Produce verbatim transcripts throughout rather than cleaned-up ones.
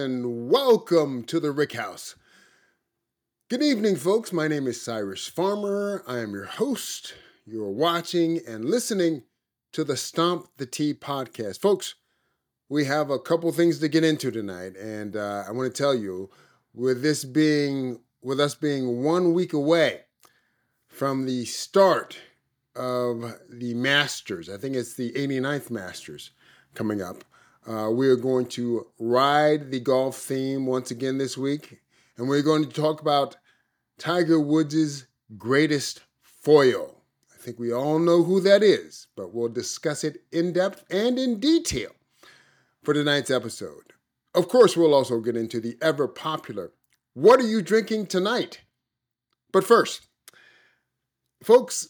and welcome to the Rick House. Good evening, folks. My name is Cyrus Farmer. I am your host. You're watching and listening to the Stomp the Tea podcast. Folks, we have a couple things to get into tonight, and uh, I want to tell you, with this being, with us being one week away from the start of the Masters, I think it's the eighty-ninth Masters coming up. Uh, we are going to ride the golf theme once again this week, and we're going to talk about Tiger Woods' greatest foil. I think we all know who that is, but we'll discuss it in depth and in detail for tonight's episode. Of course, we'll also get into the ever popular, what are you drinking tonight? But first, folks,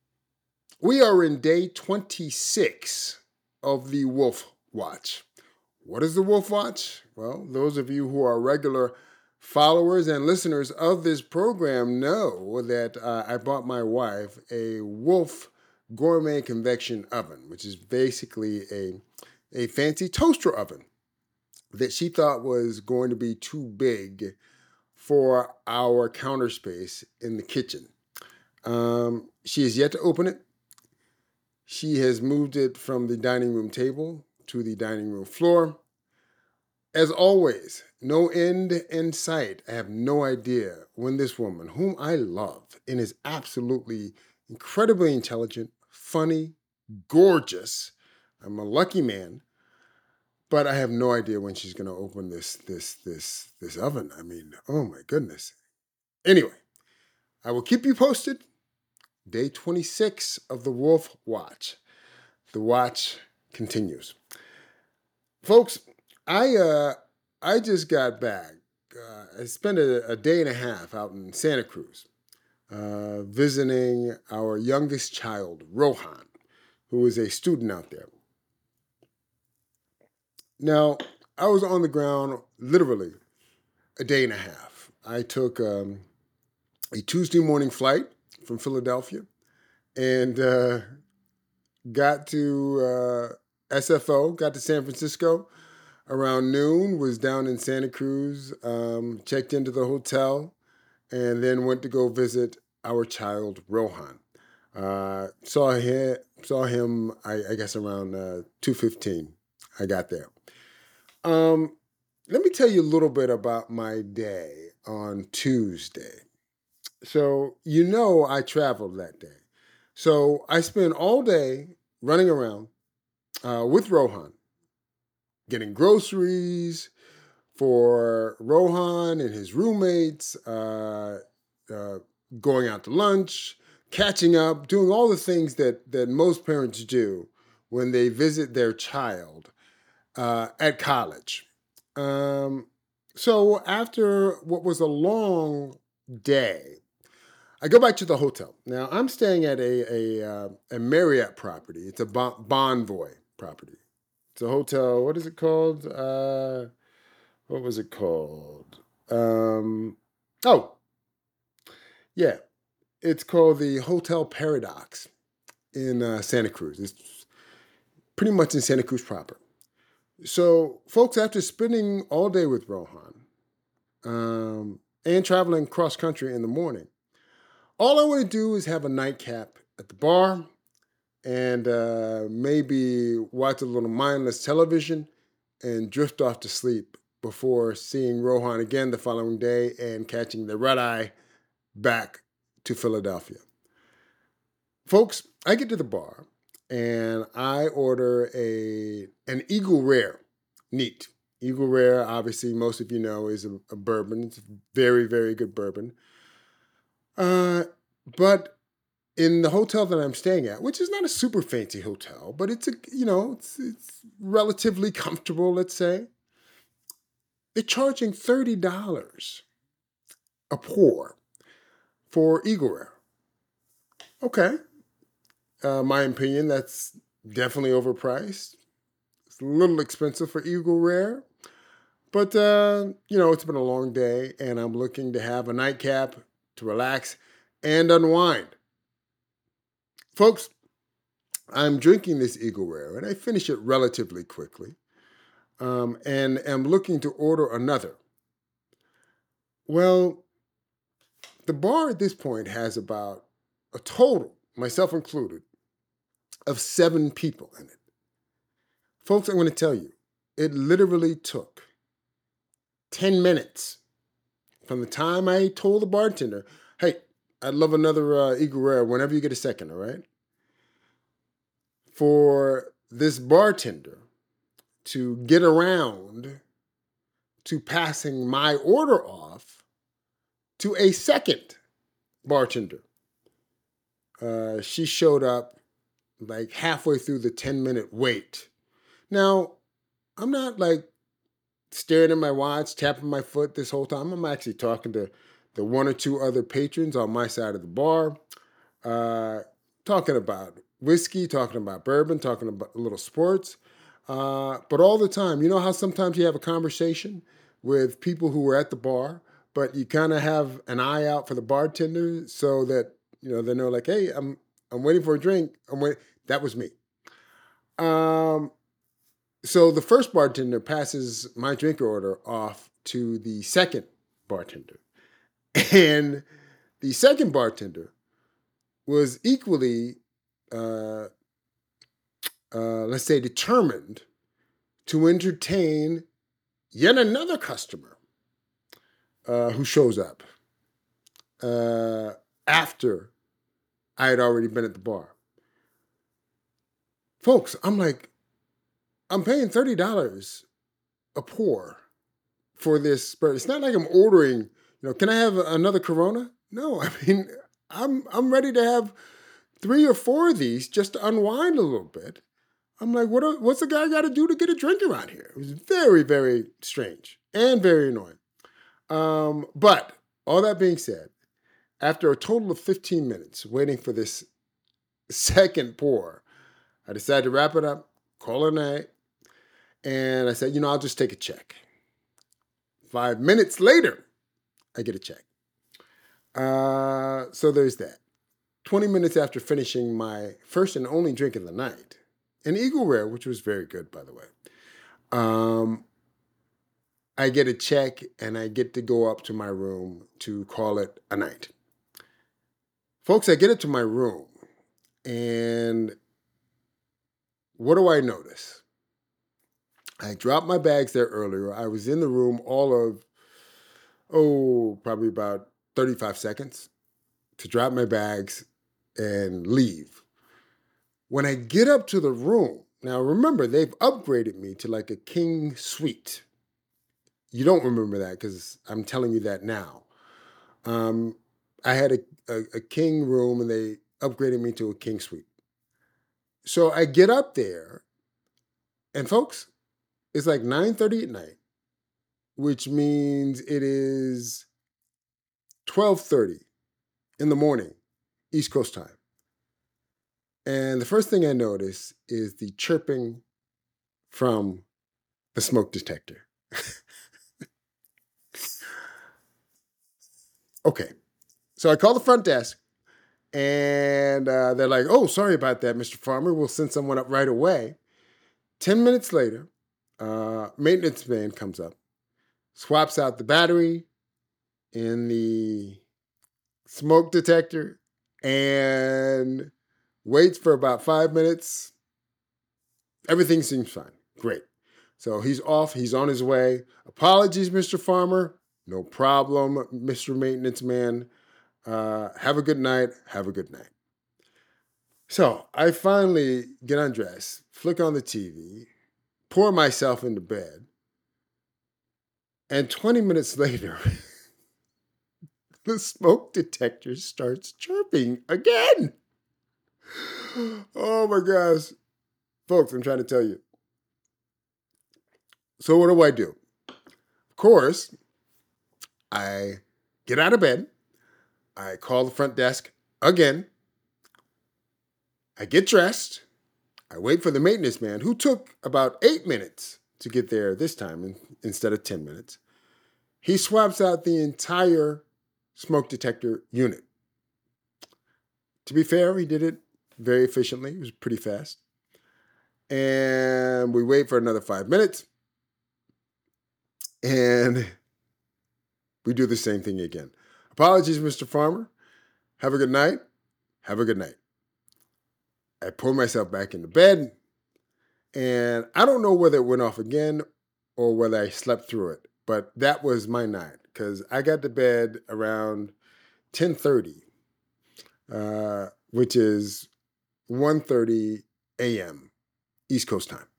we are in day twenty-six of the Wolf Watch. What is the Wolf Watch? Well, those of you who are regular followers and listeners of this program know that uh, I bought my wife a Wolf gourmet convection oven, which is basically a, a fancy toaster oven that she thought was going to be too big for our counter space in the kitchen. Um, she has yet to open it. She has moved it from the dining room table to the dining room floor. As always, no end in sight. I have no idea when this woman, whom I love and is absolutely incredibly intelligent, funny, gorgeous, I'm a lucky man, but I have no idea when she's going to open this this this this oven. I mean, oh my goodness. Anyway, I will keep you posted. Day twenty-six of the Wolf Watch. The watch continues. Folks, I uh, I just got back. Uh, I spent a, a day and a half out in Santa Cruz uh, visiting our youngest child, Rohan, who is a student out there. Now, I was on the ground literally a day and a half. I took um, a Tuesday morning flight from Philadelphia and uh, got to uh, S F O, got to San Francisco around noon, was down in Santa Cruz, um, checked into the hotel, and then went to go visit our child, Rohan. Uh, saw him, saw him I, I guess, around uh, two fifteen. I got there. Um, let me tell you a little bit about my day on Tuesday. So, you know I traveled that day. So I spent all day running around uh, with Rohan, getting groceries for Rohan and his roommates, uh, uh, going out to lunch, catching up, doing all the things that, that most parents do when they visit their child uh, at college. Um, so after what was a long day, I go back to the hotel. Now, I'm staying at a, a, uh, a Marriott property. It's a bon- Bonvoy property. It's a hotel. What is it called? Uh, what was it called? Um, oh, yeah. It's called the Hotel Paradox in uh, Santa Cruz. It's pretty much in Santa Cruz proper. So, folks, after spending all day with Rohan um, and traveling cross country in the morning, all I want to do is have a nightcap at the bar and uh, maybe watch a little mindless television and drift off to sleep before seeing Rohan again the following day and catching the red eye back to Philadelphia. Folks, I get to the bar and I order a an Eagle Rare, neat. Eagle Rare, obviously, most of you know, is a, a bourbon. It's a very, very good bourbon. Uh, but in the hotel that I'm staying at, which is not a super fancy hotel, but it's a you know it's, it's relatively comfortable, let's say. They're charging thirty dollars a pour for Eagle Rare. Okay, uh, my opinion, that's definitely overpriced. It's a little expensive for Eagle Rare, but uh, you know it's been a long day, and I'm looking to have a nightcap to relax and unwind. Folks, I'm drinking this Eagle Rare, and I finish it relatively quickly. um, and am looking to order another. Well, the bar at this point has about a total, myself included, of seven people in it. Folks, I'm going to tell you, it literally took ten minutes from the time I told the bartender, hey, I'd love another uh, Eagle Rare whenever you get a second, all right? For this bartender to get around to passing my order off to a second bartender. Uh, she showed up like halfway through the ten minute wait. Now, I'm not like staring at my watch, tapping my foot this whole time. I'm actually talking to the one or two other patrons on my side of the bar, uh, talking about whiskey, talking about bourbon, talking about a little sports. Uh, but all the time, you know how sometimes you have a conversation with people who were at the bar, but you kind of have an eye out for the bartender so that, you know, they know like, hey, I'm I'm waiting for a drink. I'm wait. That was me. Um, so the first bartender passes my drink order off to the second bartender. And the second bartender was equally, uh, uh, let's say, determined to entertain yet another customer uh, who shows up uh, after I had already been at the bar. Folks, I'm like, I'm paying thirty dollars a pour for this bird. It's not like I'm ordering, you know, can I have another Corona? No, I mean, I'm I'm ready to have three or four of these just to unwind a little bit. I'm like, what? What's the guy got to do to get a drink around here? It was very, very strange and very annoying. Um, but all that being said, after a total of fifteen minutes waiting for this second pour, I decided to wrap it up, call it a night, and I said, you know, I'll just take a check. Five minutes later, I get a check. Uh, so there's that. twenty minutes after finishing my first and only drink of the night, an Eagle Rare, which was very good, by the way, um, I get a check and I get to go up to my room to call it a night. Folks, I get it to my room, and what do I notice? I dropped my bags there earlier. I was in the room all of, oh, probably about thirty-five seconds to drop my bags and leave. When I get up to the room, now remember, they've upgraded me to like a king suite. You don't remember that because I'm telling you that now. Um, I had a, a, a king room and they upgraded me to a king suite. So I get up there, and folks, it's like nine thirty at night, which means it is twelve thirty in the morning, East Coast time. And the first thing I notice is the chirping from the smoke detector. Okay, so I call the front desk, and uh, they're like, oh, sorry about that, Mister Farmer. We'll send someone up right away. Ten minutes later, uh, maintenance man comes up, swaps out the battery in the smoke detector, and waits for about five minutes. Everything seems fine. Great. So he's off. He's on his way. Apologies, Mister Farmer. No problem, Mister Maintenance Man. Uh, have a good night. Have a good night. So I finally get undressed, flick on the T V, pour myself into bed, and twenty minutes later, the smoke detector starts chirping again. Oh my gosh. Folks, I'm trying to tell you. So what do I do? Of course, I get out of bed. I call the front desk again. I get dressed. I wait for the maintenance man, who took about eight minutes to get there this time instead of ten minutes. He swaps out the entire smoke detector unit. To be fair, he did it very efficiently. It was pretty fast. And we wait for another five minutes. And we do the same thing again. Apologies, Mister Farmer. Have a good night. Have a good night. I pull myself back into bed, and I don't know whether it went off again or whether I slept through it, but that was my night because I got to bed around ten thirty, uh, which is one thirty a.m. East Coast time.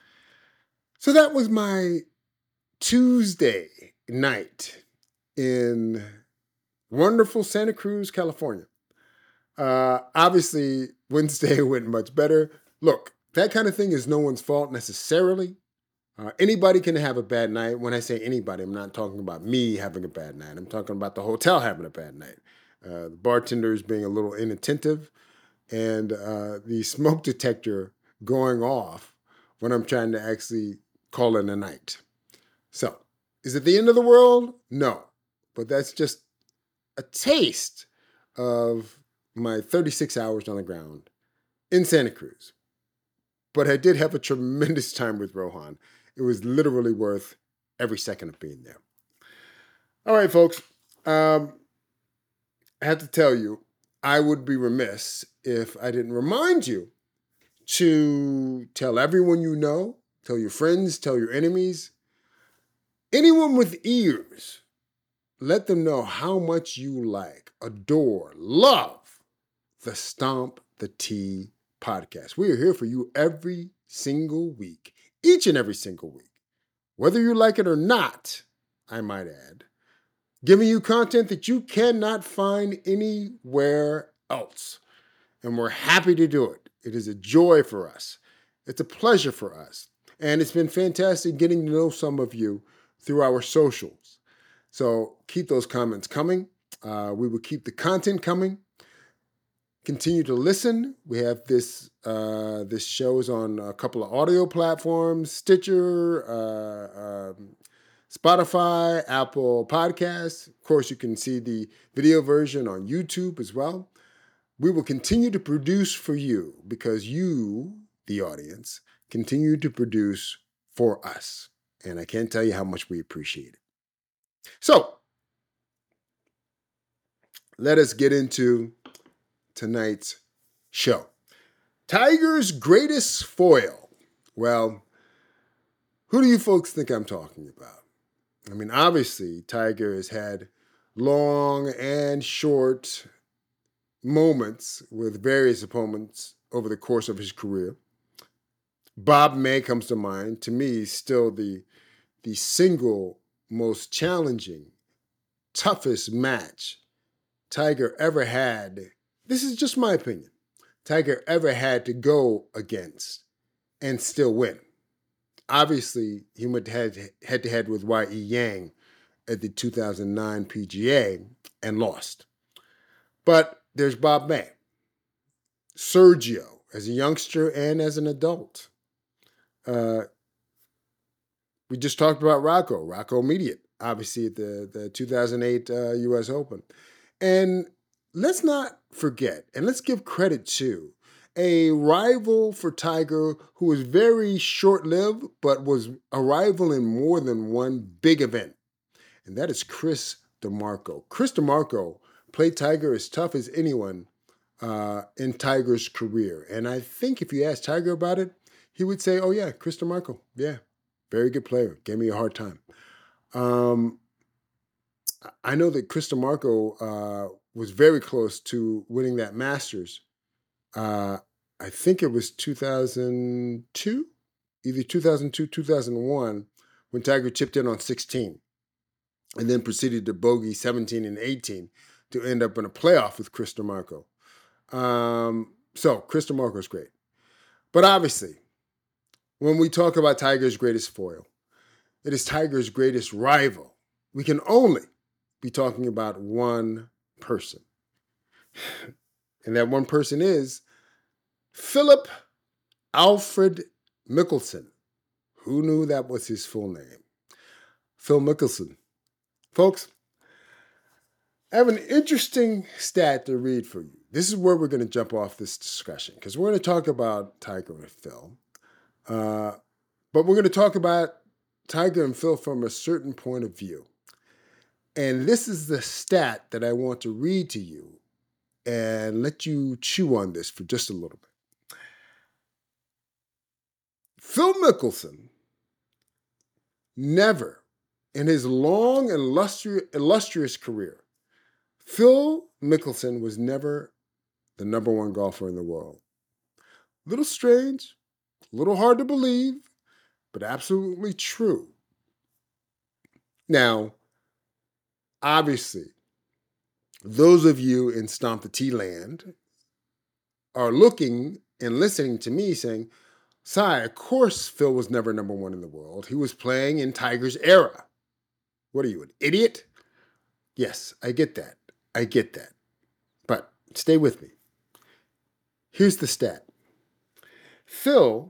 So that was my Tuesday night in wonderful Santa Cruz, California. Uh, obviously, Wednesday went much better. Look, that kind of thing is no one's fault necessarily. Uh, anybody can have a bad night. When I say anybody, I'm not talking about me having a bad night. I'm talking about the hotel having a bad night. Uh, the bartenders being a little inattentive, and uh, the smoke detector going off when I'm trying to actually call it a night. So, is it the end of the world? No. But that's just a taste of my thirty-six hours on the ground in Santa Cruz. But I did have a tremendous time with Rohan. It was literally worth every second of being there. All right, folks. Um, I have to tell you, I would be remiss if I didn't remind you to tell everyone you know, tell your friends, tell your enemies, anyone with ears, let them know how much you like, adore, love the Stomp the Tea podcast. We are here for you every single week, each and every single week. Whether you like it or not, I might add, giving you content that you cannot find anywhere else. And we're happy to do it. It is a joy for us. It's a pleasure for us. And it's been fantastic getting to know some of you through our socials. So keep those comments coming. Uh, we will keep the content coming. Continue to listen. We have this uh, this show is on a couple of audio platforms, Stitcher, uh, um, Spotify, Apple Podcasts. Of course, you can see the video version on YouTube as well. We will continue to produce for you because you, the audience, continue to produce for us. And I can't tell you how much we appreciate it. So, let us get into tonight's show. Tiger's greatest foil. Well, who do you folks think I'm talking about? I mean, obviously, Tiger has had long and short moments with various opponents over the course of his career. Bob May comes to mind. To me, still the, the single most challenging, toughest match Tiger ever had. This is just my opinion. Tiger ever had to go against and still win. Obviously, he went head head to head with Y E Yang at the two thousand nine P G A and lost. But there's Bob May, Sergio as a youngster and as an adult. Uh, we just talked about Rocco, Rocco Mediate, obviously at the, the two thousand eight uh, U S Open. And let's not forget, and let's give credit to a rival for Tiger who was very short-lived, but was a rival in more than one big event. And that is Chris DiMarco. Chris DiMarco played Tiger as tough as anyone uh, in Tiger's career. And I think if you ask Tiger about it, he would say, oh yeah, Chris DiMarco, yeah, very good player, gave me a hard time. Um, I know that Chris DiMarco uh, was very close to winning that Masters. Uh, I think it was two thousand two, either two thousand two, two thousand one, when Tiger chipped in on sixteen and then proceeded to bogey seventeen and eighteen to end up in a playoff with Chris DiMarco. Um, so Chris DiMarco is great. But obviously, when we talk about Tiger's greatest foil, it is Tiger's greatest rival. We can only be talking about one person. And that one person is Philip Alfred Mickelson. Who knew that was his full name? Phil Mickelson. Folks, I have an interesting stat to read for you. This is where we're going to jump off this discussion because we're going to talk about Tiger and Phil. Uh, but we're going to talk about Tiger and Phil from a certain point of view. And this is the stat that I want to read to you and let you chew on this for just a little bit. Phil Mickelson never, in his long and illustri- illustrious career, Phil Mickelson was never the number one golfer in the world. Little strange, a little hard to believe, but absolutely true. Now, obviously, those of you in Stomp the Tea land are looking and listening to me saying, Cy, of course Phil was never number one in the world. He was playing in Tiger's era. What are you, an idiot? Yes, I get that. I get that. But stay with me. Here's the stat. Phil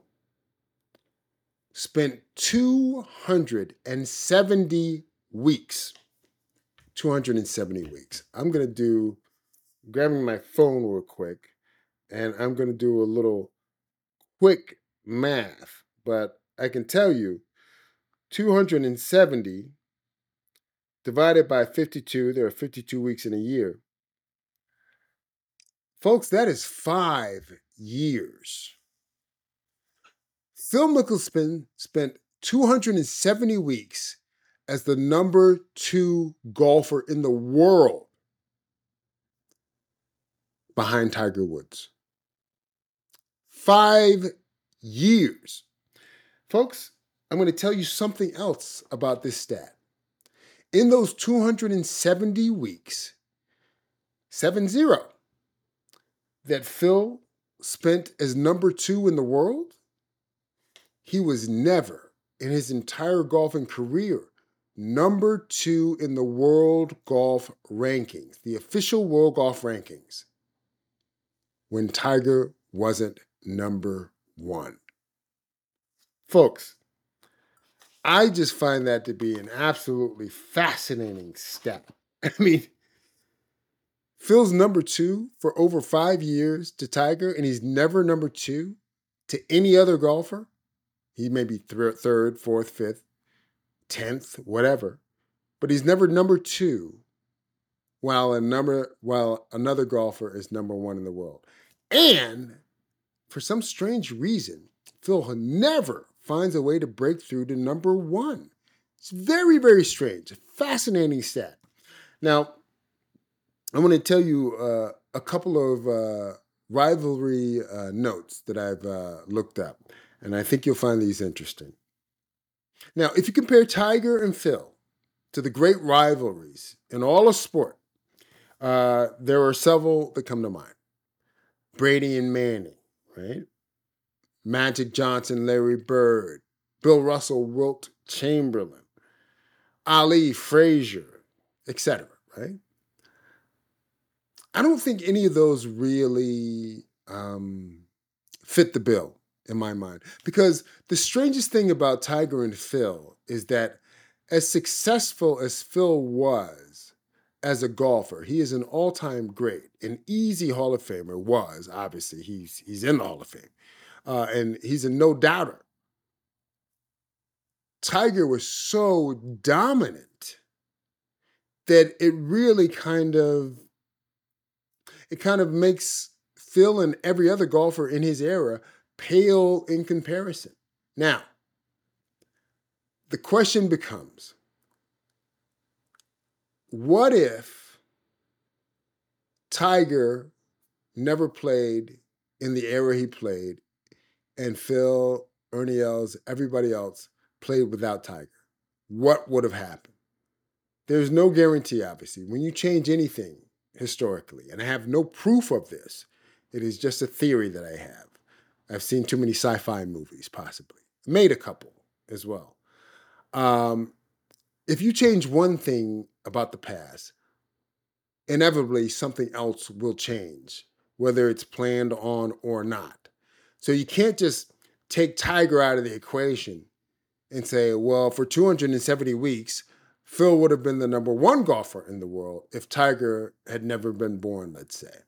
spent two hundred seventy weeks. two hundred seventy weeks. I'm going to do, grabbing my phone real quick, and I'm going to do a little quick math. But I can tell you, two hundred seventy divided by fifty-two, there are fifty-two weeks in a year. Folks, that is five years. Phil Mickelson spent two hundred seventy weeks as the number two golfer in the world behind Tiger Woods. Five years. Folks, I'm going to tell you something else about this stat. In those two hundred seventy weeks, seven zero, that Phil spent as number two in the world, he was never, in his entire golfing career, number two in the world golf rankings, the official world golf rankings, when Tiger wasn't number one. Folks, I just find that to be an absolutely fascinating step. I mean, Phil's number two for over five years to Tiger, and he's never number two to any other golfer. He may be th- third, fourth, fifth, tenth, whatever, but he's never number two while a number while another golfer is number one in the world. And for some strange reason, Phil never finds a way to break through to number one. It's very, very strange. A fascinating stat. Now, I want to tell you uh, a couple of uh, rivalry uh, notes that I've uh, looked up, and I think you'll find these interesting. Now, if you compare Tiger and Phil to the great rivalries in all of sport, uh, there are several that come to mind. Brady and Manning, right? Magic Johnson, Larry Bird, Bill Russell, Wilt Chamberlain, Ali, Frazier, et cetera, right? I don't think any of those really um, fit the bill in my mind. Because the strangest thing about Tiger and Phil is that as successful as Phil was as a golfer, he is an all-time great, an easy Hall of Famer, was, obviously, he's, he's in the Hall of Fame. Uh, and he's a no-doubter. Tiger was so dominant that it really kind of, it kind of makes Phil and every other golfer in his era pale in comparison. Now, the question becomes, what if Tiger never played in the era he played and Phil, Ernie Els, everybody else played without Tiger? What would have happened? There's no guarantee, obviously. When you change anything historically, and I have no proof of this, it is just a theory that I have. I've seen too many sci-fi movies, possibly. Made a couple as well. Um, if you change one thing about the past, inevitably something else will change, whether it's planned on or not. So you can't just take Tiger out of the equation and say, well, for two hundred seventy weeks, Phil would have been the number one golfer in the world if Tiger had never been born, let's say.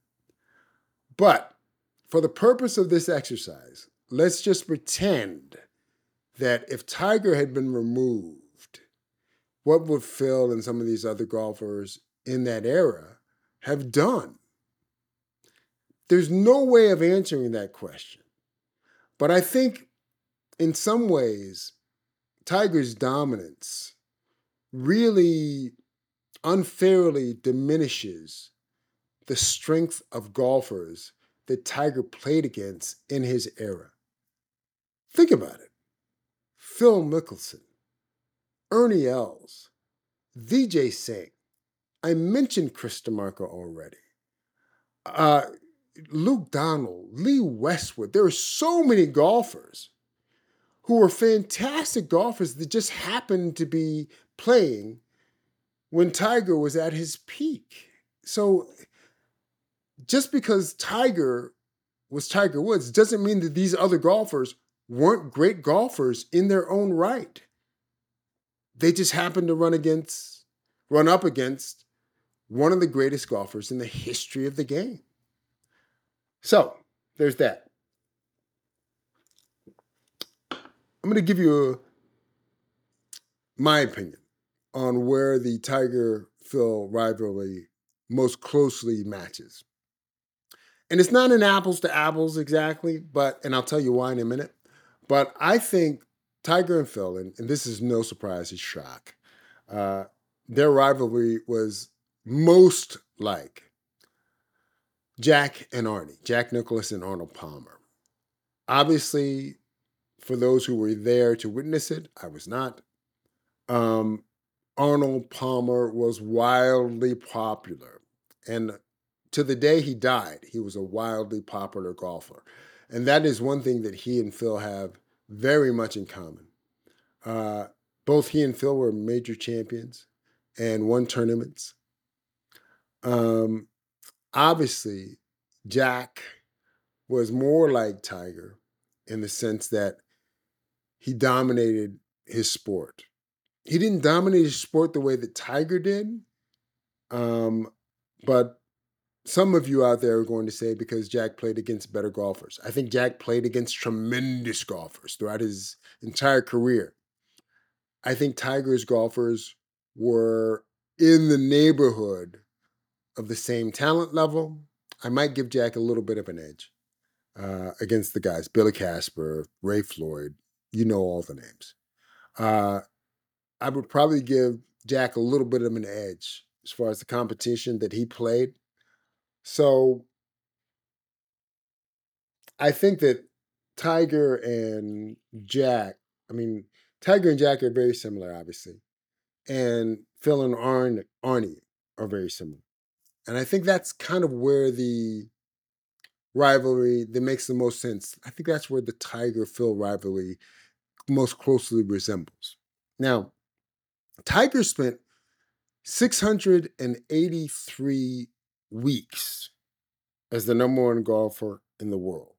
But for the purpose of this exercise, let's just pretend that if Tiger had been removed, what would Phil and some of these other golfers in that era have done? There's no way of answering that question. But I think in some ways, Tiger's dominance really unfairly diminishes the strength of golfers that Tiger played against in his era. Think about it. Phil Mickelson, Ernie Els, Vijay Singh. I mentioned Chris DeMarco already. Uh, Luke Donald, Lee Westwood. There are so many golfers who were fantastic golfers that just happened to be playing when Tiger was at his peak. So just because Tiger was Tiger Woods doesn't mean that these other golfers weren't great golfers in their own right. They just happened to run against, run up against one of the greatest golfers in the history of the game. So there's that. I'm going to give you a, my opinion on where the Tiger-Phil rivalry most closely matches. And it's not an apples to apples exactly, but, and I'll tell you why in a minute, but I think Tiger and Phil, and, and this is no surprise, it's shock, uh, their rivalry was most like Jack and Arnie, Jack Nicklaus and Arnold Palmer. Obviously, for those who were there to witness it, I was not. Um, Arnold Palmer was wildly popular. And to the day he died, he was a wildly popular golfer. And that is one thing that he and Phil have very much in common. Uh, both he and Phil were major champions and won tournaments. Um, obviously, Jack was more like Tiger in the sense that he dominated his sport. He didn't dominate his sport the way that Tiger did, um, but some of you out there are going to say because Jack played against better golfers. I think Jack played against tremendous golfers throughout his entire career. I think Tiger's golfers were in the neighborhood of the same talent level. I might give Jack a little bit of an edge uh, against the guys, Billy Casper, Ray Floyd, you know all the names. Uh, I would probably give Jack a little bit of an edge as far as the competition that he played. So I think that Tiger and Jack, I mean, Tiger and Jack are very similar, obviously. And Phil and Arn, Arnie are very similar. And I think that's kind of where the rivalry that makes the most sense. I think that's where the Tiger-Phil rivalry most closely resembles. Now, Tiger spent six hundred eighty-three weeks as the number one golfer in the world.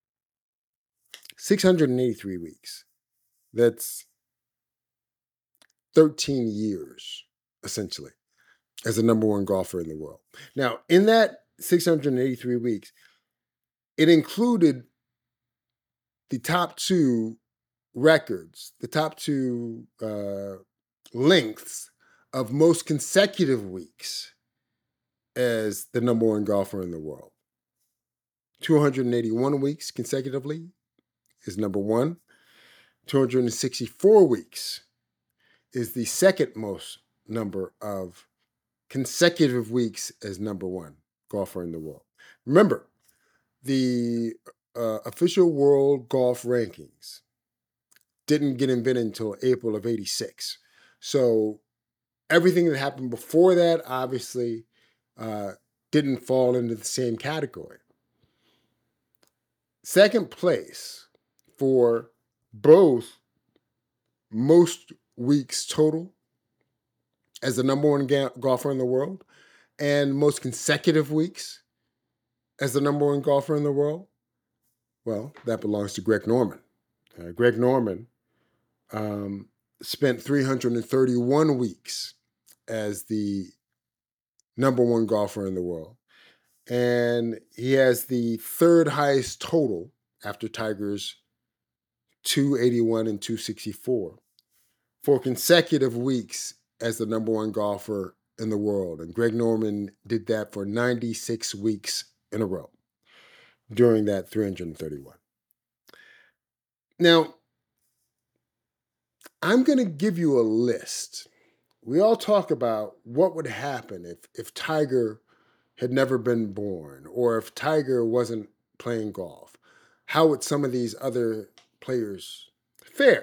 six hundred eighty-three weeks. That's thirteen years, essentially, as the number one golfer in the world. Now, in that six hundred eighty-three weeks, it included the top two records, the top two uh, lengths of most consecutive weeks as the number one golfer in the world. two hundred eighty-one weeks consecutively is number one. two hundred sixty-four weeks is the second most number of consecutive weeks as number one golfer in the world. Remember, the uh, official world golf rankings didn't get invented until April of eighty-six. So everything that happened before that obviously uh, didn't fall into the same category. Second place for both most weeks total as the number one ga- golfer in the world and most consecutive weeks as the number one golfer in the world, well, that belongs to Greg Norman. Uh, Greg Norman um, spent three hundred thirty-one weeks as the number one golfer in the world. And he has the third highest total after Tiger's two eighty-one and two sixty-four for consecutive weeks as the number one golfer in the world. And Greg Norman did that for ninety-six weeks in a row during that three hundred thirty-one. Now, I'm going to give you a list. We all talk about what would happen if, if Tiger had never been born, or if Tiger wasn't playing golf. How would some of these other players fare?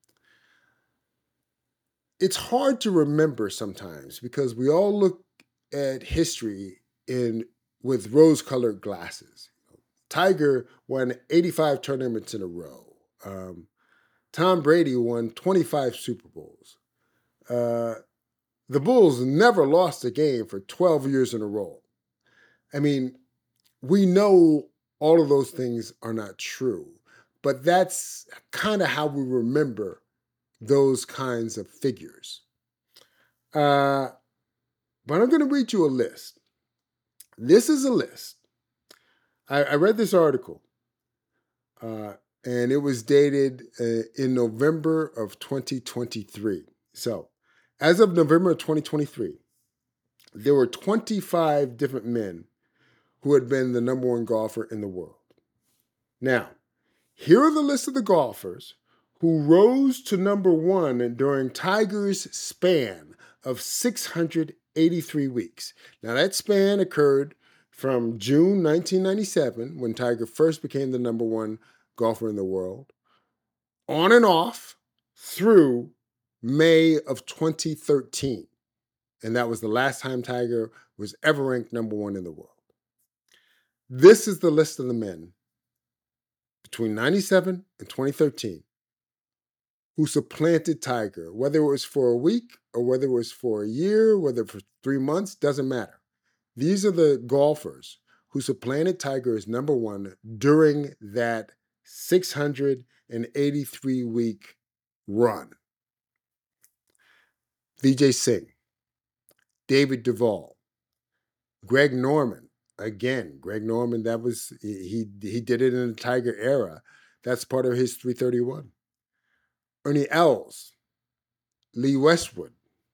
It's hard to remember sometimes because we all look at history in with rose-colored glasses. Tiger won eighty-five tournaments in a row. Um, Tom Brady won twenty-five Super Bowls. Uh, the Bulls never lost a game for twelve years in a row. I mean, we know all of those things are not true, but that's kind of how we remember those kinds of figures. Uh, but I'm going to read you a list. This is a list. I, I read this article, uh, and it was dated uh, in November of twenty twenty-three. So, as of November of twenty twenty-three, there were twenty-five different men who had been the number one golfer in the world. Now, here are the list of the golfers who rose to number one during Tiger's span of six hundred eighty-three weeks. Now, that span occurred from June nineteen ninety-seven, when Tiger first became the number one golfer in the world, on and off through May of twenty thirteen. And that was the last time Tiger was ever ranked number one in the world. This is the list of the men between ninety-seven and twenty thirteen who supplanted Tiger, whether it was for a week or whether it was for a year, whether for three months, doesn't matter. These are the golfers who supplanted Tiger as number one during that six hundred eighty-three week run. Vijay Singh, David Duval, Greg Norman. Again, Greg Norman, that was he he did it in the Tiger era. That's part of his three thirty-one. Ernie Els, Lee Westwood,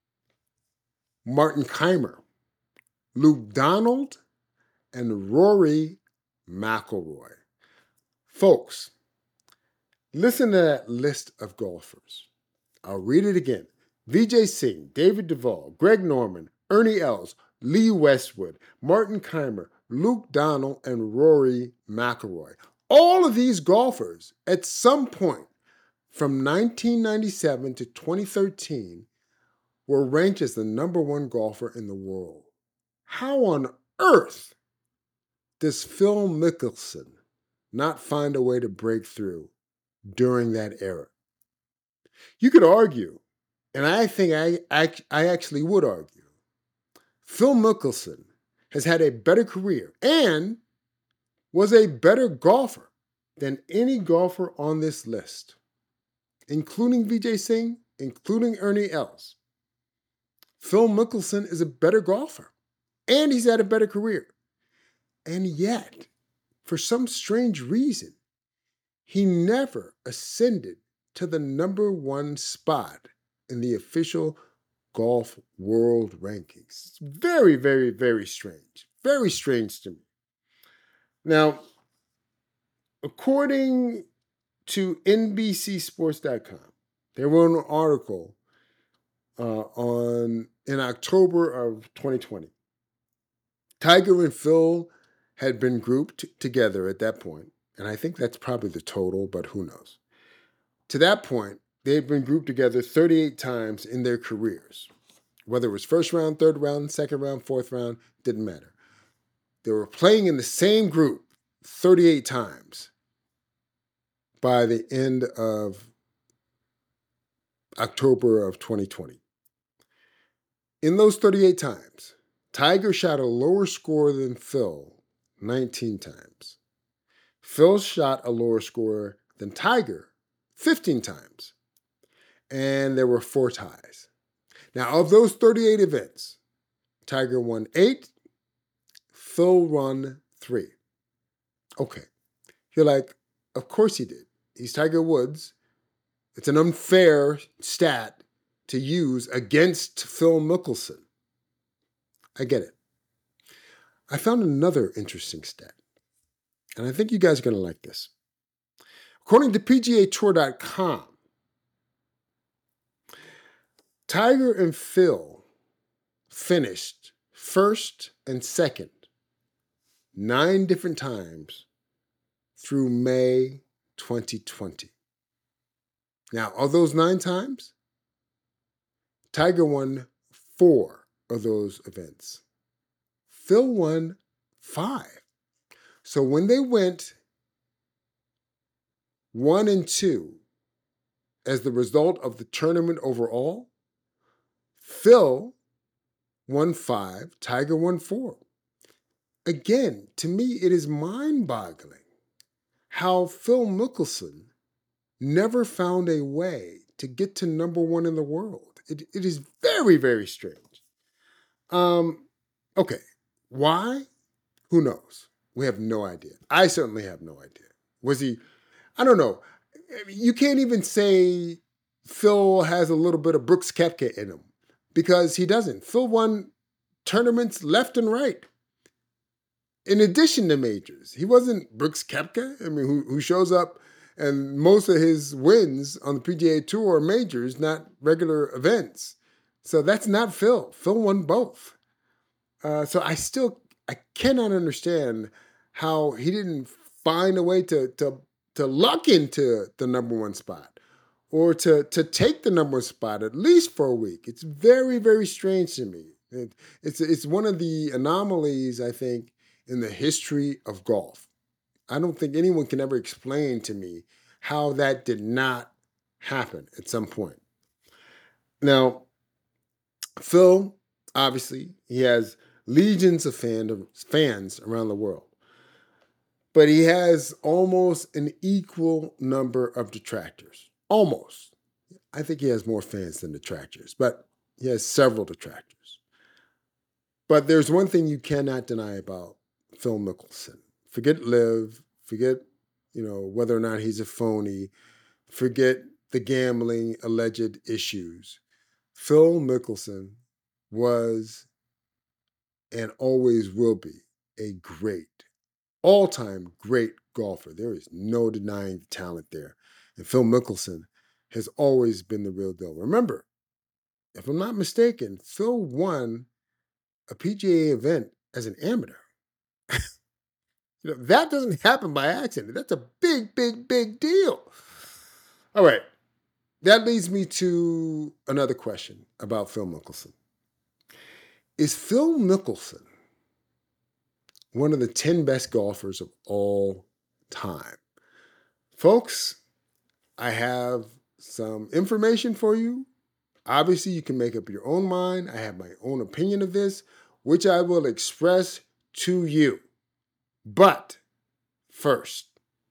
Martin Kaymer, Luke Donald, and Rory McIlroy. Folks, listen to that list of golfers. I'll read it again. Vijay Singh, David Duval, Greg Norman, Ernie Els, Lee Westwood, Martin Kaymer, Luke Donald, and Rory McIlroy. All of these golfers, at some point from nineteen ninety-seven to twenty thirteen, were ranked as the number one golfer in the world. How on earth does Phil Mickelson not find a way to break through during that era? You could argue, and I think I, I, I actually would argue, Phil Mickelson has had a better career and was a better golfer than any golfer on this list, including Vijay Singh, including Ernie Els. Phil Mickelson is a better golfer, and he's had a better career. And yet, for some strange reason, he never ascended to the number one spot in the official golf world rankings. It's very, very, very strange. Very strange to me. Now, according to N B C Sports dot com, they wrote an article uh, on in October of twenty twenty. Tiger and Phil had been grouped together at that point, and I think that's probably the total, but who knows. To that point, they had been grouped together thirty-eight times in their careers. Whether it was first round, third round, second round, fourth round, didn't matter. They were playing in the same group thirty-eight times by the end of October of twenty twenty. In those thirty-eight times, Tiger shot a lower score than Phil nineteen times. Phil shot a lower score than Tiger fifteen times. And there were four ties. Now, of those thirty-eight events, Tiger won eight, Phil won three. Okay. You're like, of course he did. he's Tiger Woods. It's an unfair stat to use against Phil Mickelson. I get it. I found another interesting stat, and I think you guys are going to like this. According to P G A Tour dot com, Tiger and Phil finished first and second nine different times through May twenty twenty. Now, of those nine times, Tiger won four of those events. Phil won five. So when they went one and two as the result of the tournament overall, Phil won five, Tiger won four. Again, to me, it is mind-boggling how Phil Mickelson never found a way to get to number one in the world. It, it is very, very strange. Um, okay, why? Who knows? We have no idea. I certainly have no idea. Was he, I don't know. You can't even say Phil has a little bit of Brooks Koepka in him because he doesn't. Phil won tournaments left and right. In addition to majors, he wasn't Brooks Koepka, I mean, who, who shows up and most of his wins on the P G A Tour are majors, not regular events. So that's not Phil. Phil won both. Uh, so I still, I cannot understand how he didn't find a way to to to luck into the number one spot or to to take the number one spot at least for a week. It's very, very strange to me. It, it's it's one of the anomalies, I think, in the history of golf. I don't think anyone can ever explain to me how that did not happen at some point. Now, Phil, obviously, he has legions of fan, fans around the world, but he has almost an equal number of detractors. Almost. I think he has more fans than detractors, but he has several detractors. But there's one thing you cannot deny about Phil Mickelson. Forget Liv, forget, you know, whether or not he's a phony, forget the gambling alleged issues. Phil Mickelson was and always will be a great, all-time great golfer. There is no denying the talent there. And Phil Mickelson has always been the real deal. Remember, if I'm not mistaken, Phil won a P G A event as an amateur. You know, that doesn't happen by accident. That's a big, big, big deal. All right. That leads me to another question about Phil Mickelson. Is Phil Mickelson one of the ten best golfers of all time? Folks, I have some information for you. Obviously, you can make up your own mind. I have my own opinion of this, which I will express to you. But first,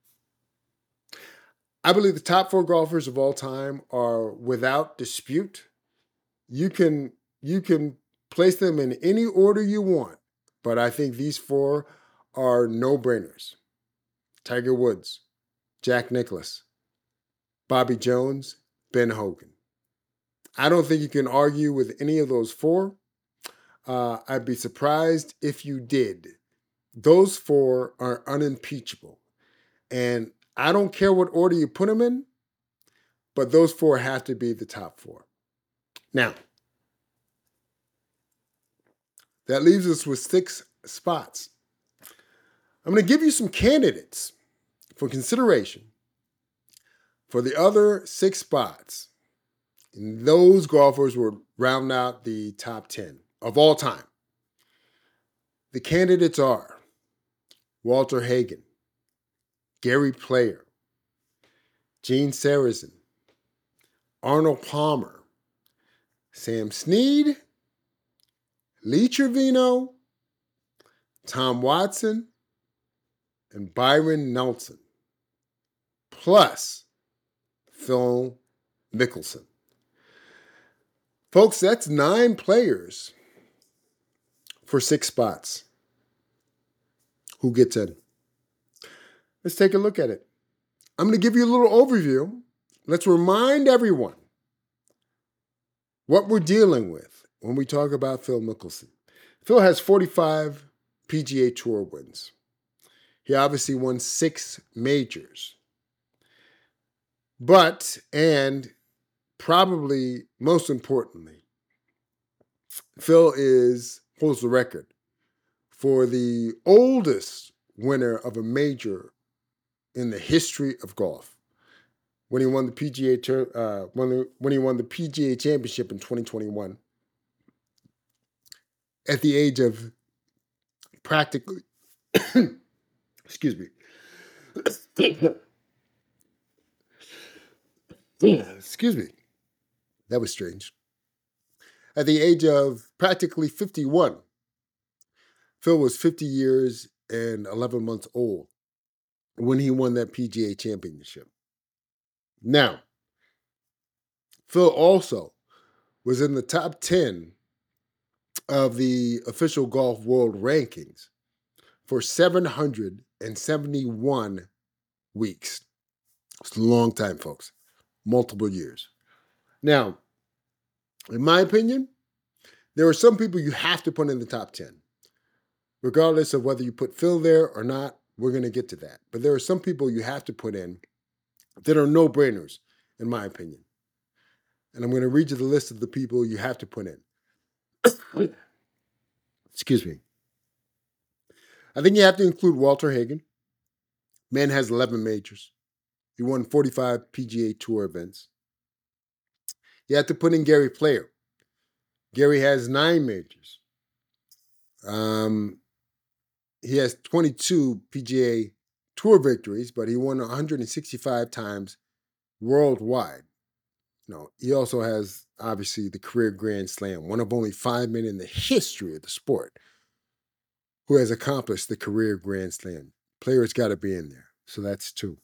I believe the top four golfers of all time are without dispute. You can, you can place them in any order you want, but I think these four are no-brainers. Tiger Woods, Jack Nicklaus, Bobby Jones, Ben Hogan. I don't think you can argue with any of those four. Uh, I'd be surprised if you did. Those four are unimpeachable. And I don't care what order you put them in, but those four have to be the top four. Now, that leaves us with six spots. I'm going to give you some candidates for consideration for the other six spots. And those golfers will round out the top ten of all time. The candidates are Walter Hagen, Gary Player, Gene Sarazen, Arnold Palmer, Sam Snead, Lee Trevino, Tom Watson, and Byron Nelson, plus Phil Mickelson. Folks, that's nine players for six spots. Who gets in? Let's take a look at it. I'm going to give you a little overview. Let's remind everyone what we're dealing with when we talk about Phil Mickelson. Phil has forty-five P G A Tour wins. He obviously won six majors. But, and probably most importantly, Phil is holds the record for the oldest winner of a major in the history of golf. When he won the P G A ter- uh, when, the, when he won the P G A Championship in twenty twenty-one, at the age of practically, excuse me, excuse me, that was strange. At the age of practically fifty-one, Phil was fifty years and eleven months old when he won that P G A Championship. Now, Phil also was in the top ten of the official golf world rankings for seven hundred seventy-one weeks. It's a long time, folks. Multiple years. Now, in my opinion, there are some people you have to put in the top ten. Regardless of whether you put Phil there or not, we're going to get to that. But there are some people you have to put in that are no-brainers, in my opinion. And I'm going to read you the list of the people you have to put in. Excuse me. I think you have to include Walter Hagen. Man has eleven majors. He won forty-five P G A Tour events. You have to put in Gary Player. Gary has nine majors. Um, he has twenty-two P G A Tour victories, but he won one hundred sixty-five times worldwide. No, he also has, obviously, the career Grand Slam, one of only five men in the history of the sport who has accomplished the career Grand Slam. Player's got to be in there, so that's two.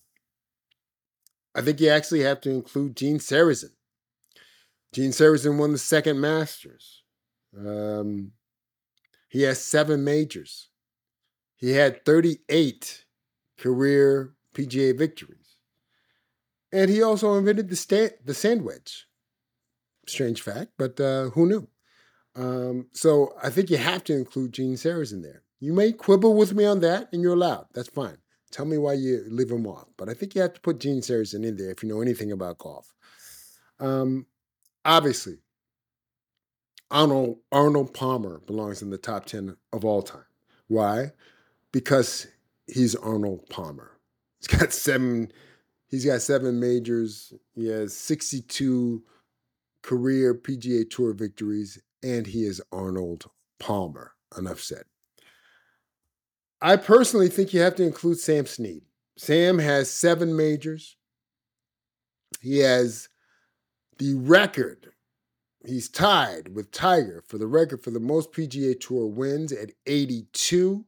I think you actually have to include Gene Sarazen. Gene Sarazen won the second Masters. Um, he has seven majors. He had thirty-eight career P G A victories. And he also invented the, sta- the sand wedge. Strange fact, but uh, who knew? Um, so I think you have to include Gene Sarazen there. You may quibble with me on that, and you're allowed. That's fine. Tell me why you leave him off. But I think you have to put Gene Sarazen in there if you know anything about golf. Um, obviously, Arnold, Arnold Palmer belongs in the top ten of all time. Why? Because he's Arnold Palmer. He's got seven, he's got seven majors. He has sixty-two career P G A Tour victories, and he is Arnold Palmer. Enough said. I personally think you have to include Sam Snead. Sam has seven majors. He has the record. He's tied with Tiger for the record for the most P G A Tour wins at eighty-two.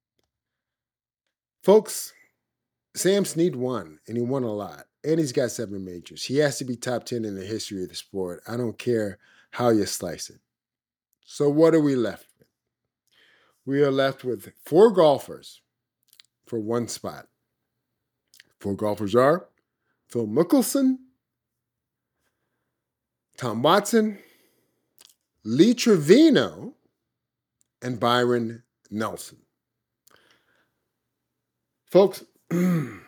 Folks, Sam Snead won, and he won a lot. And he's got seven majors. He has to be top ten in the history of the sport. I don't care how you slice it. So what are we left with? We are left with four golfers for one spot. Four golfers are Phil Mickelson, Tom Watson, Lee Trevino, and Byron Nelson. Folks, I'm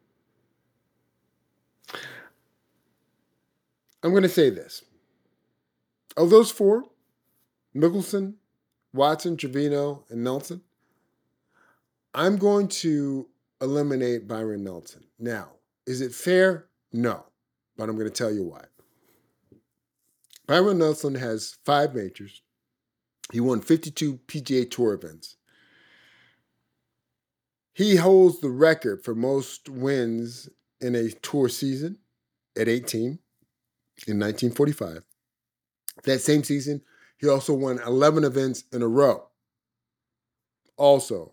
going to say this. Of those four, Mickelson, Watson, Trevino, and Nelson, I'm going to eliminate Byron Nelson. Now, is it fair? No. But I'm going to tell you why. Byron Nelson has five majors. He won fifty-two P G A Tour events. He holds the record for most wins in a tour season at eighteen in nineteen forty-five. That same season, he also won eleven events in a row. Also,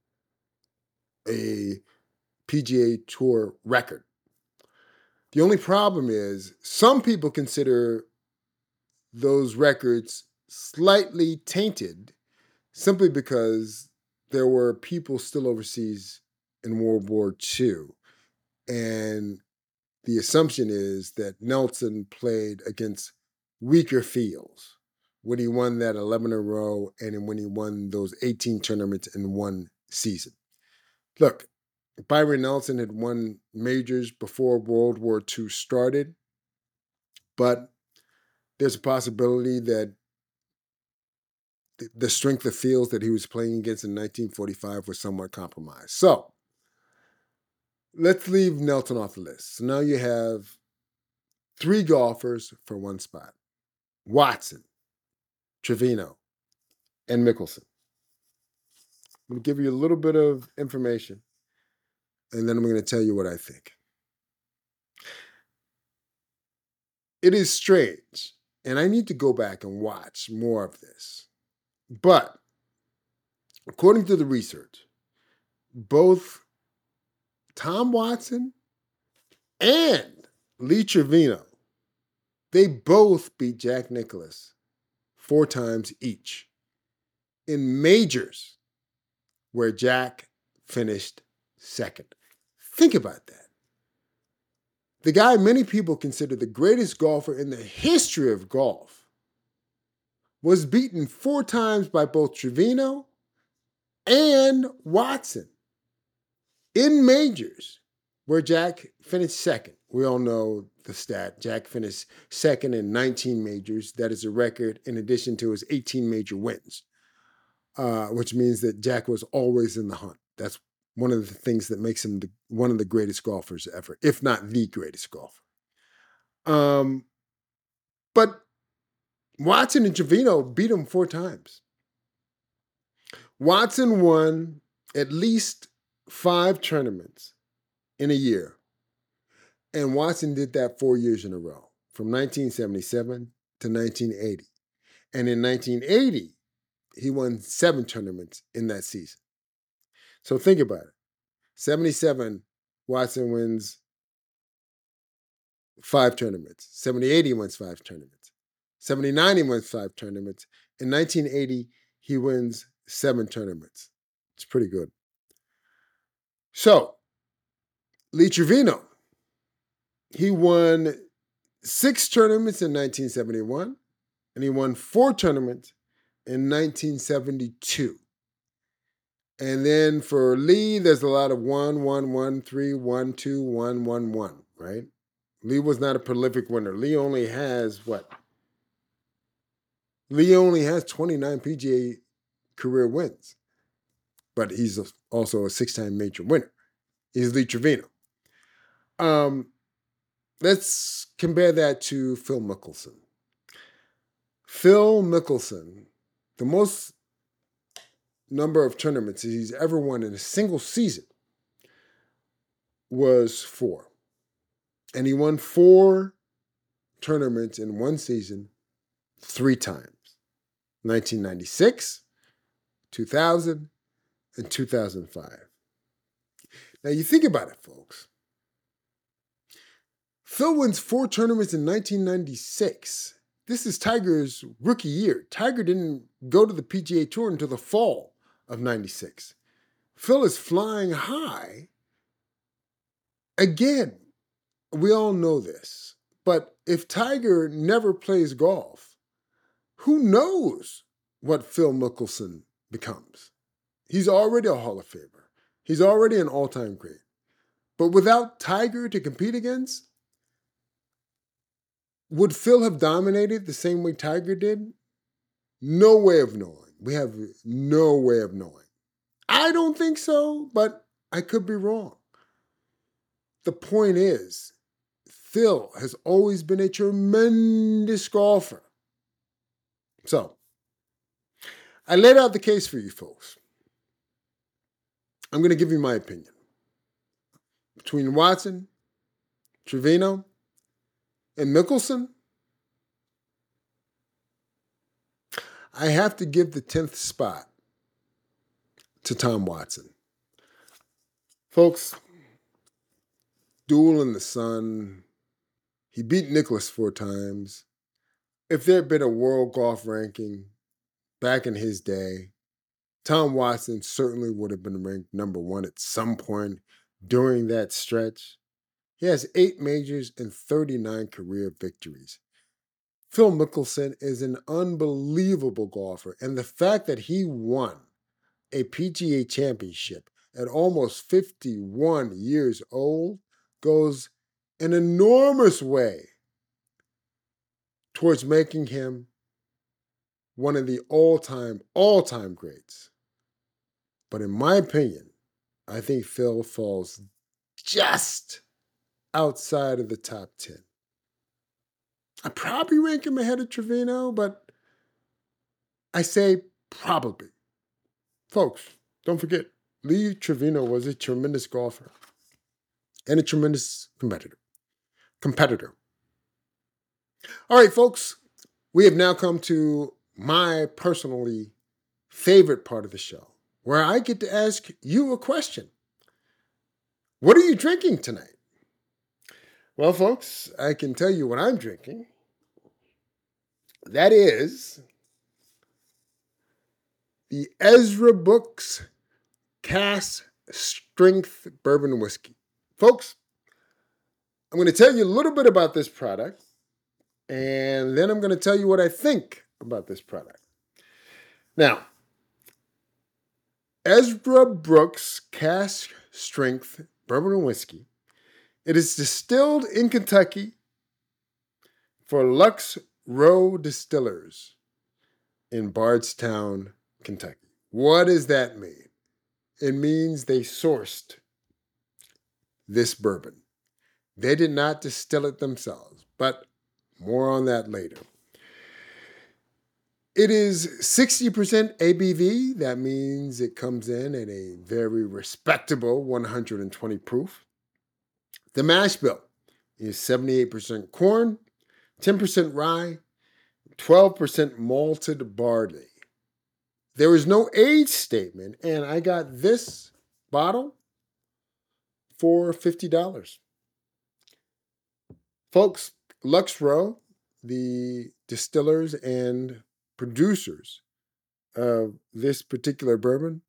a P G A Tour record. The only problem is some people consider those records slightly tainted simply because there were people still overseas in World War Two. And the assumption is that Nelson played against weaker fields when he won that eleven in a row and when he won those eighteen tournaments in one season. Look, Byron Nelson had won majors before World War Two started, but there's a possibility that the strength of fields that he was playing against in nineteen forty-five was somewhat compromised. So let's leave Nelson off the list. So now you have three golfers for one spot: Watson, Trevino, and Mickelson. I'm going to give you a little bit of information, and then I'm going to tell you what I think. It is strange, and I need to go back and watch more of this. But according to the research, both Tom Watson and Lee Trevino, they both beat Jack Nicklaus four times each in majors where Jack finished second. Think about that. The guy many people consider the greatest golfer in the history of golf was beaten four times by both Trevino and Watson in majors where Jack finished second. We all know the stat. Jack finished second in nineteen majors. That is a record in addition to his eighteen major wins, uh, which means that Jack was always in the hunt. That's one of the things that makes him the, one of the greatest golfers ever, if not the greatest golfer. Um, but Watson and Trevino beat him four times. Watson won at least five tournaments in a year. And Watson did that four years in a row, from nineteen seventy-seven to nineteen eighty. And in nineteen eighty, he won seven tournaments in that season. So think about it. seventy-seven, Watson wins five tournaments. seventy-eight, he wins five tournaments. seventy-nine, he wins five tournaments. In nineteen eighty, he wins seven tournaments. It's pretty good. So, Lee Trevino, he won six tournaments in nineteen seventy-one, and he won four tournaments in nineteen seventy-two. And then for Lee, there's a lot of one, one, one, three, one, two, one, one, one, right? Lee was not a prolific winner. Lee only has what? Lee only has twenty-nine P G A career wins, but he's also a six-time major winner. He's Lee Trevino. Um, let's compare that to Phil Mickelson. Phil Mickelson, the most number of tournaments he's ever won in a single season was four. And he won four tournaments in one season three times. nineteen ninety-six, two thousand, and two thousand five. Now you think about it, folks. Phil wins four tournaments in nineteen ninety-six. This is Tiger's rookie year. Tiger didn't go to the P G A Tour until the fall of ninety-six. Phil is flying high. Again, we all know this, but if Tiger never plays golf, who knows what Phil Mickelson becomes? He's already a Hall of Famer. He's already an all-time great. But without Tiger to compete against, would Phil have dominated the same way Tiger did? No way of knowing. We have no way of knowing. I don't think so, but I could be wrong. The point is, Phil has always been a tremendous golfer. So, I laid out the case for you folks. I'm going to give you my opinion. Between Watson, Trevino, and Mickelson, I have to give the tenth spot to Tom Watson. Folks, duel in the sun. He beat Nicklaus four times. If there had been a world golf ranking back in his day, Tom Watson certainly would have been ranked number one at some point during that stretch. He has eight majors and thirty-nine career victories. Phil Mickelson is an unbelievable golfer, and the fact that he won a P G A championship at almost fifty-one years old goes an enormous way towards making him one of the all-time, all-time greats. But in my opinion, I think Phil falls just outside of the top ten. I probably rank him ahead of Trevino, but I say probably. Folks, don't forget, Lee Trevino was a tremendous golfer and a tremendous competitor. Competitor. All right, folks, we have now come to my personally favorite part of the show, where I get to ask you a question. What are you drinking tonight? Well, folks, I can tell you what I'm drinking. That is the Ezra Brooks Cask Strength Bourbon Whiskey. Folks, I'm going to tell you a little bit about this product, and then I'm going to tell you what I think about this product. Now, Ezra Brooks Cask Strength Bourbon Whiskey. It is distilled in Kentucky for Lux Row Distillers in Bardstown, Kentucky. What does that mean? It means they sourced this bourbon. They did not distill it themselves, but more on that later. It is sixty percent A B V. That means it comes in at a very respectable one hundred twenty proof. The mash bill is seventy-eight percent corn, ten percent rye, twelve percent malted barley. There is no age statement, and I got this bottle for fifty dollars. Folks, Lux Row, the distillers and producers of this particular bourbon,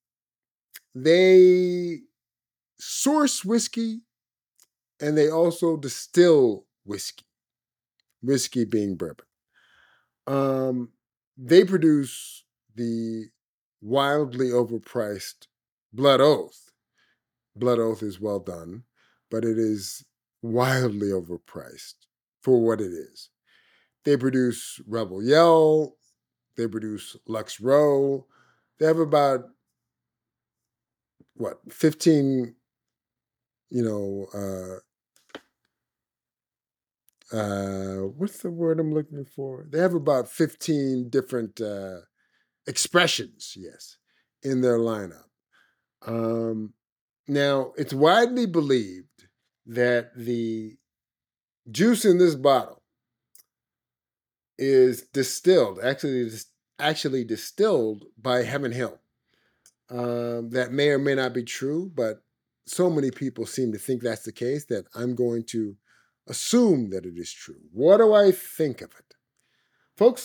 they source whiskey and they also distill whiskey, whiskey being bourbon. Um, they produce the wildly overpriced Blood Oath. Blood Oath is well done, but it is wildly overpriced for what it is. They produce Rebel Yell. They produce Lux Row. They have about, what, fifteen, you know, uh, uh, what's the word I'm looking for? They have about fifteen different uh, expressions, yes, in their lineup. Um, now, it's widely believed that the juice in this bottle is distilled, actually, actually distilled by Heaven Hill. Um, that may or may not be true, but so many people seem to think that's the case that I'm going to assume that it is true. What do I think of it? Folks,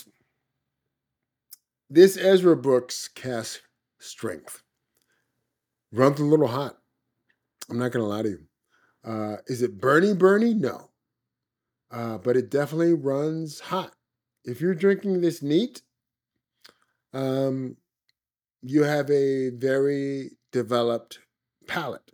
this Ezra Brooks Cask Strength runs a little hot. I'm not going to lie to you. Uh, is it Bernie Bernie? No. Uh, but it definitely runs hot. If you're drinking this neat, um, you have a very developed palate.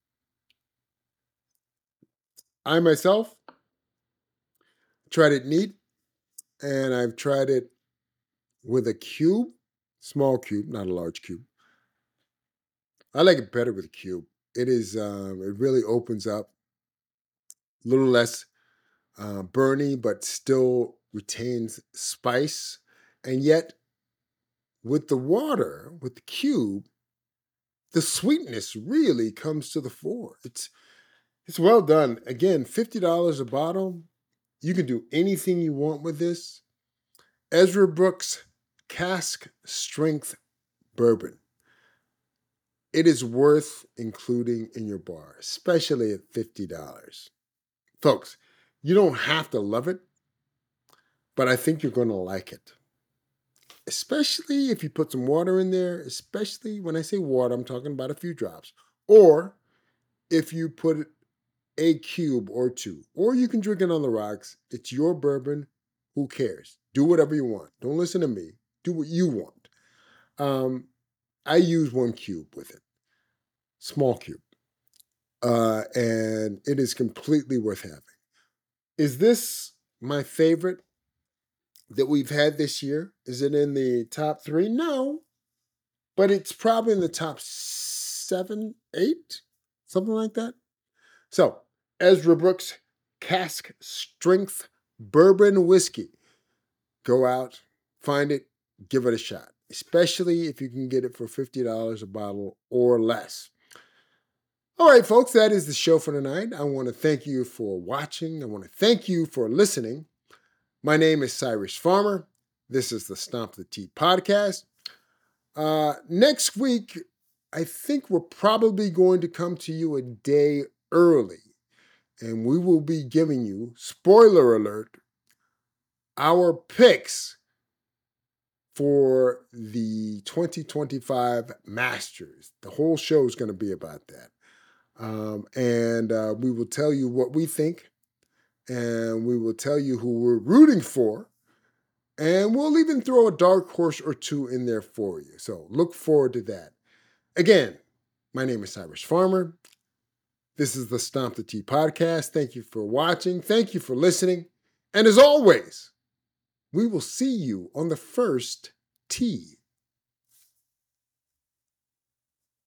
I myself tried it neat, and I've tried it with a cube, small cube, not a large cube. I like it better with a cube. It is, um, it really opens up, a little less uh, burny, but still retains spice. And yet, with the water, with the cube, the sweetness really comes to the fore. It's it's well done. Again, fifty dollars a bottle. You can do anything you want with this. Ezra Brooks Cask Strength Bourbon. It is worth including in your bar, especially at fifty dollars. Folks, you don't have to love it, but I think you're going to like it. Especially if you put some water in there, especially when I say water, I'm talking about a few drops. Or if you put a cube or two, or you can drink it on the rocks. It's your bourbon. Who cares? Do whatever you want. Don't listen to me. Do what you want. Um, I use one cube with it, small cube, uh, and it is completely worth having. Is this my favorite that we've had this year? Is it in the top three? No, but it's probably in the top seven, eight, something like that. So, Ezra Brooks Cask Strength Bourbon Whiskey. Go out, find it, give it a shot, especially if you can get it for fifty dollars a bottle or less. All right, folks, that is the show for tonight. I want to thank you for watching. I want to thank you for listening. My name is Cyrus Farmer. This is the Stomp the Tea podcast. Uh, next week, I think we're probably going to come to you a day early, and we will be giving you, spoiler alert, our picks for the twenty twenty-five Masters. The whole show is going to be about that. Um, and uh, we will tell you what we think, and we will tell you who we're rooting for, and we'll even throw a dark horse or two in there for you. So look forward to that. Again, my name is Cyrus Farmer. This is the Stomp the Tea podcast. Thank you for watching. Thank you for listening. And as always, we will see you on the first tee.